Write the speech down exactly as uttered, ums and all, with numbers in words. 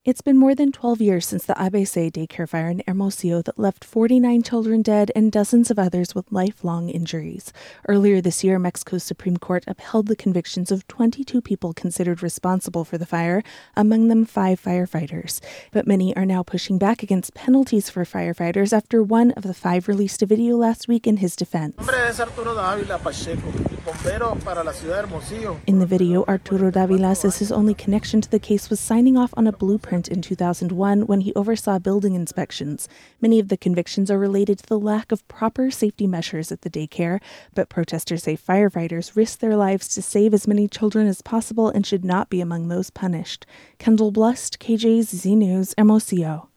It's been more than twelve years since the A B C daycare fire in Hermosillo that left forty-nine children dead and dozens of others with lifelong injuries. Earlier this year, Mexico's Supreme Court upheld the convictions of twenty-two people considered responsible for the fire, among them five firefighters. But many are now pushing back against penalties for firefighters after one of the five released a video last week in his defense. In the video, Arturo Davila says his only connection to the case was signing off on a blueprint in two thousand one when he oversaw building inspections. Many of the convictions are related to the lack of proper safety measures at the daycare, but protesters say firefighters risked their lives to save as many children as possible and should not be among those punished. Kendall Blust, K J Z News, Hermosillo.